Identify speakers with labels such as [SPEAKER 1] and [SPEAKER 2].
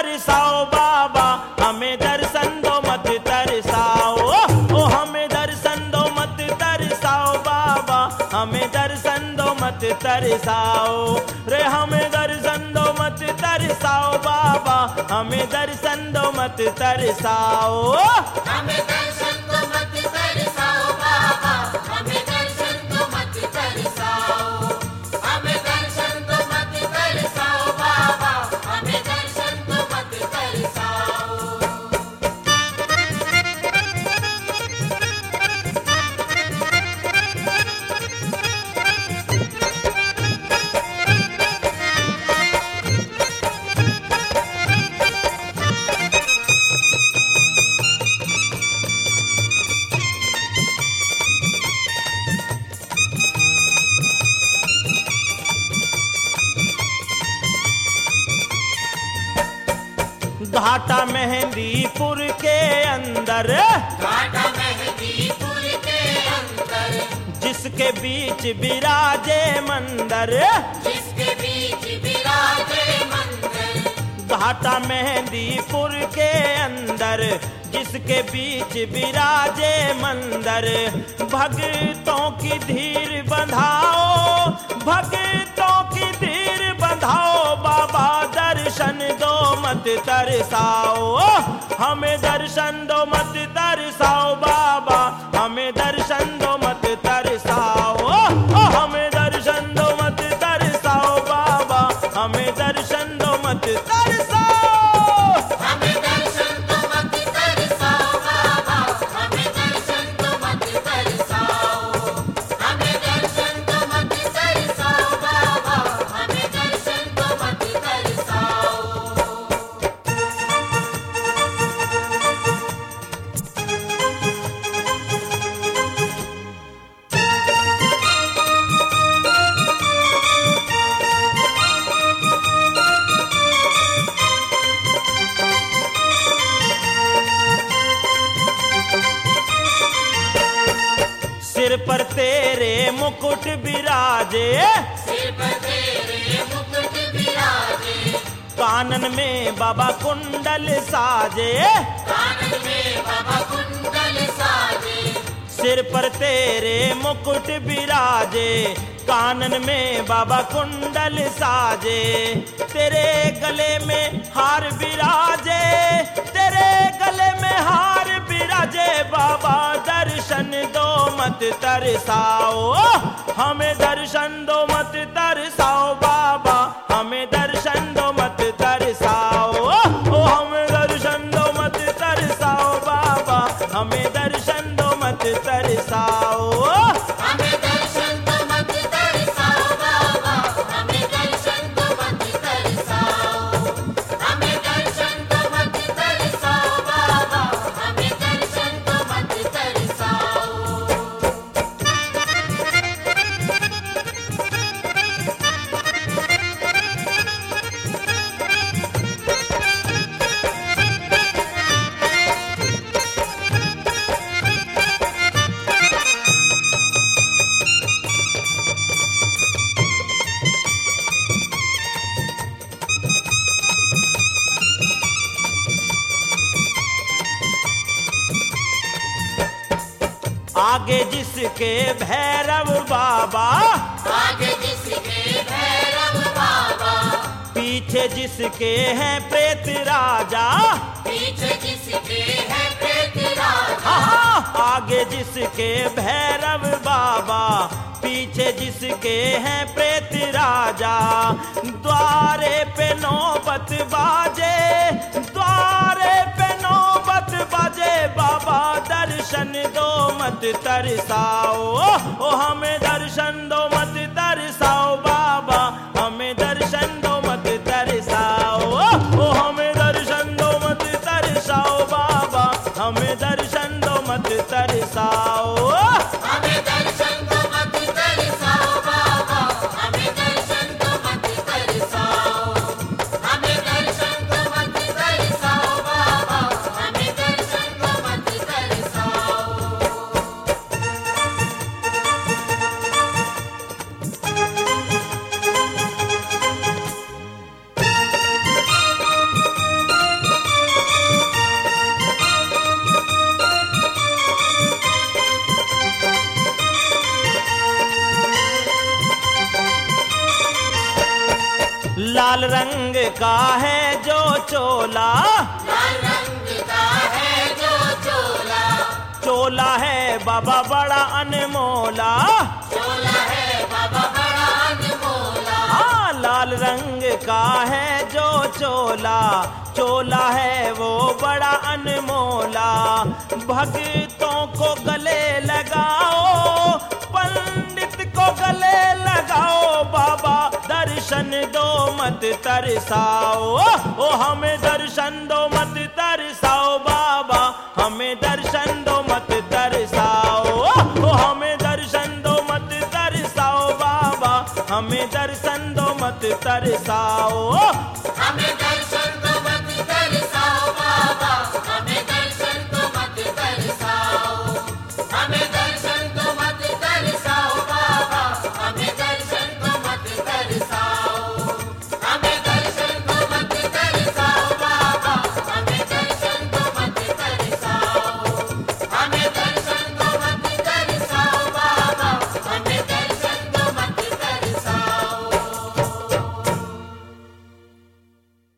[SPEAKER 1] तरसाओ बाबा, हमें दर्शन दो मत तरसाओ। ओ हमें दर्शन दो मत तरसाओ बाबा, हमें दर्शन दो मत तरसाओ रे, हमें दर्शन दो मत तरसाओ बाबा, हमें दर्शन दो मत तरसाओ।
[SPEAKER 2] हमें दर्शन दो मत तरसाओ बाबा, हमें दर्शन दो मत तरसाओ। हमें दर्शन दो मत तरसाओ बाबा, हमें दर्शन दो मत तरसाओ।
[SPEAKER 1] घाटा मेहंदीपुर के अंदर,
[SPEAKER 2] घाटा मेहंदीपुर के अंदर,
[SPEAKER 1] जिसके बीच विराजे मंदिर,
[SPEAKER 2] जिसके बीच विराजे मंदिर।
[SPEAKER 1] घाटा मेहंदीपुर के अंदर, जिसके बीच विराजे मंदिर। भक्तों की धीर बंधाओ, भक्तों की धीर बंधाओ बाबा, दर्शन दो मत तरसाओ। हमें दर्शन दो मत तरसाओ बाबा, हमें दर्शन दो मत तरसाओ। हमें दर्शन दो मत तरसाओ बाबा, हमें दर्शन दो मत तरसाओ।
[SPEAKER 2] हमें दर्शन दो मत तरसाओ बाबा, हमें दर्शन दो मत तरसाओ। हमें दर्शन दो मत तरसाओ बाबा, हमें दर्शन दो मत तरसाओ।
[SPEAKER 1] सिर पर तेरे मुकुट विराजे,
[SPEAKER 2] सिर पर तेरे मुकुट विराजे,
[SPEAKER 1] कानन में बाबा कुंडल साजे।
[SPEAKER 2] कानन में बाबा कुंडल साजे।
[SPEAKER 1] सिर पर तेरे मुकुट विराजे, कानन में बाबा कुंडल साजे। तेरे गले में हार विराजे, तेरे गले में हार विराजे बाबा, दर्शन दो मत तरसाओ। हमें दर्शन दो मत तरसाओ बाबा, हमें दर्शन दो मत तरसाओ। ओ हमें दर्शन दो मत तरसाओ बाबा, हमें दर्शन दो मत तरसाओ।
[SPEAKER 2] हमें दर्शन दो मत तरसाओ बाबा, हमें दर्शन दो मत तरसाओ। हमें दर्शन दो मत तरसाओ बाबा, हमें दर्शन दो मत तरसाओ।
[SPEAKER 1] आगे जिसके भैरव बाबा,
[SPEAKER 2] आगे जिसके भैरव बाबा,
[SPEAKER 1] पीछे जिसके हैं प्रेत राजा।
[SPEAKER 2] पीछे जिसके है प्रेत राजा।
[SPEAKER 1] आहा, आगे जिसके भैरव बाबा, पीछे जिसके हैं प्रेत राजा। द्वारे पे नौबत बाजे, द्वारे पे नौबत बाजे बाबा, दर्शन दो मत तरसाओ। ओ हमें दर्शन दो मत तरसाओ बाबा, हमें दर्शन दो मत तरसाओ। ओ हमें दर्शन दो मत तरसाओ बाबा, हमें दर्शन दो मत तरसाओ।
[SPEAKER 2] हमें दर्शन दो मत तरसाओ बाबा, हमें दर्शन दो मत तरसाओ। हमें दर्शन दो मत तरसाओ बाबा, हमें दर्शन दो मत तरसाओ।
[SPEAKER 1] का है जो चोला,
[SPEAKER 2] लाल रंग का है जो चोला,
[SPEAKER 1] चोला है बाबा बड़ा अनमोला।
[SPEAKER 2] चोला है बाबा बड़ा अनमोला।
[SPEAKER 1] हाँ, लाल रंग का है जो चोला, चोला है वो बड़ा अनमोला। भक्तों को गले लगाओ, पंडित को गले लगाओ, बाबा दर्शन दो मत तरसाओ। ओ हमें दर्शन दो मत तरसाओ बाबा, हमें दर्शन दो मत तरसाओ। ओ हमें दर्शन दो मत तरसाओ बाबा, हमें दर्शन दो मत तरसाओ।